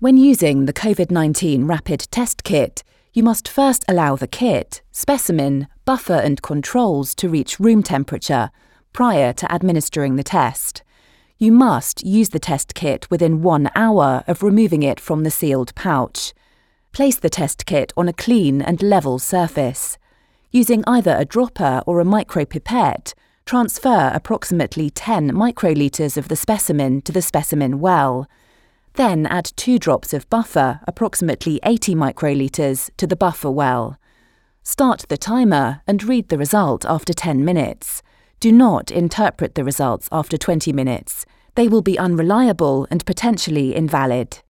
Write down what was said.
When using the COVID-19 Rapid Test Kit, you must first allow the kit, specimen, buffer and controls to reach room temperature prior to administering the test. You must use the test kit within 1 hour of removing it from the sealed pouch. Place the test kit on a clean and level surface. Using either a dropper or a micropipette, transfer approximately 10 microliters of the specimen to the specimen well. Then add 2 drops of buffer, approximately 80 microliters, to the buffer well. Start the timer and read the result after 10 minutes. Do not interpret the results after 20 minutes. They will be unreliable and potentially invalid.